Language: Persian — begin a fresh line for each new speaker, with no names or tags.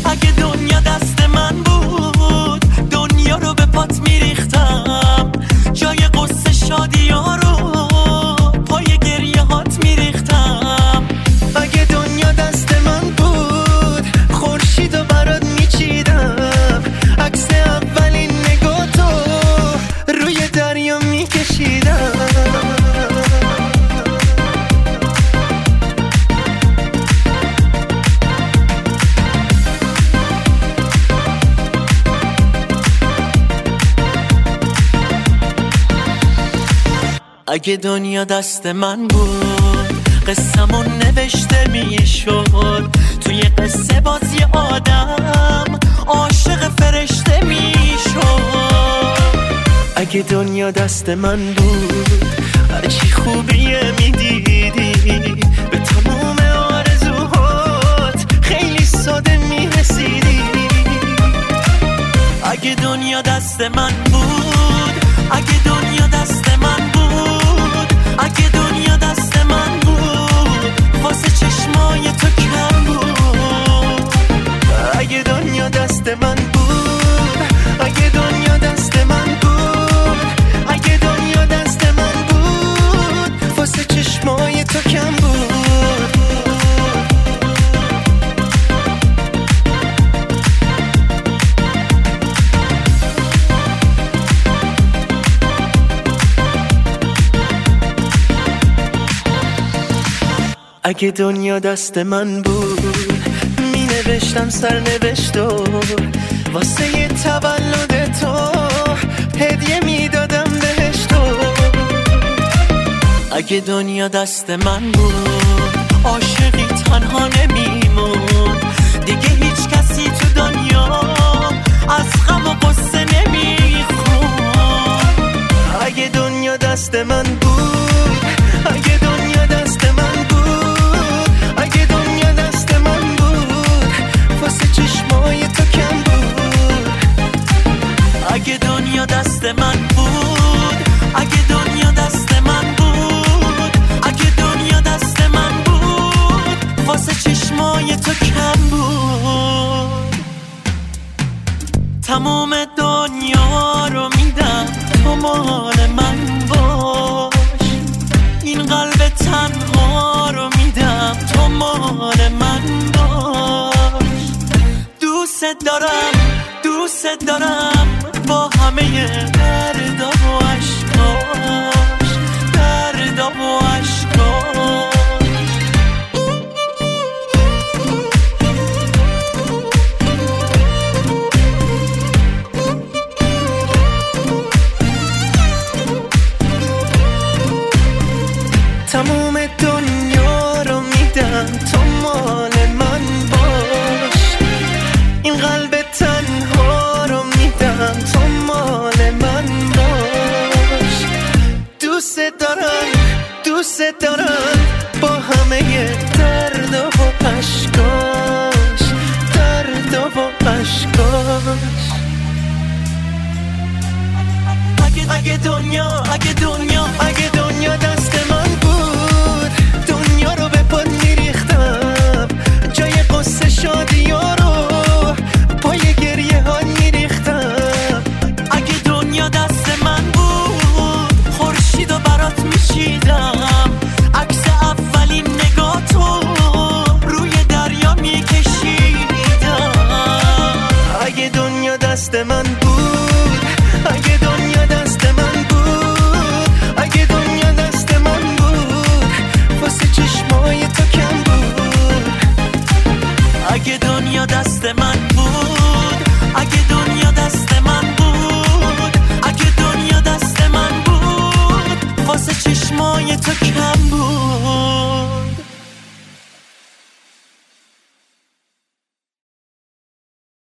اگه دنیا دست من بود دنیا رو به پات میریختم، جای قصه شادی ها رو پای گریه هات میریختم. اگه دنیا دست من بود خورشید رو برات میچیدم، عکس اولین نگاه تو روی دریا میکشیدم. اگه دنیا دست من بود قصه‌مون نوشته میشد، توی قصه بازی آدم عاشق فرشته میشد. اگه دنیا دست من بود هرچی خوبیه میدیدی، به تمام آرزوهات خیلی ساده میرسیدی. اگه دنیا دست من بود، اگه دنیا دست من بود، اگه دنیا دست من بود واسه چشمای تو کم بود. اگه دنیا دست من بود، اگه دنیا دست من بود، اگه دنیا دست من بود واسه چشمای تو کم بود. اگه دنیا دست من بود می نوشتم سرنوشتو، واسه یه تولد تو هدیه میدادم بهشتو. اگه دنیا دست من بود عاشقی تنها نمیمون، دیگه هیچ کسی تو دنیا از غم و قصه نمیخون. اگه دنیا دست من بود، اگه دنیا دست من بود، اگه دنیا دست من بود واسه چشمای تو کم بود. اگه دنیا دست من بود، اگه دنیا دست من بود، اگه دنیا دست من بود واسه چشمای تو کم بود. تمام دنیا رو میدم تو مال من باش، این قلب تنها رو میدم تو مال من باش. دوست دارم دوست دارم با همه درد و عشقاش، درد و عشقاش. تموم دنیا رو میدم تو مال من باش، این قلب تنها رو میدم تو مال من باش. دوست دارم دوست دارم با همه درد و عشقاش، درد و عشقاش. اگه دنیا اگه دنیا اگه دنیا دست من بود دنیا رو به پات میریختم، جای قصه شادی ها رو پای گریه ها میریختم. اگه دنیا دست من بود خورشید رو برات میچیدم، عکس اولین نگاه تو روی دریا میکشیدم. اگه دنیا دست من بود، اگه دنیا دست من بود، اگه دنیا دست من بود واسه چشمای تو کم بود. اگه دنیا دست من بود، اگه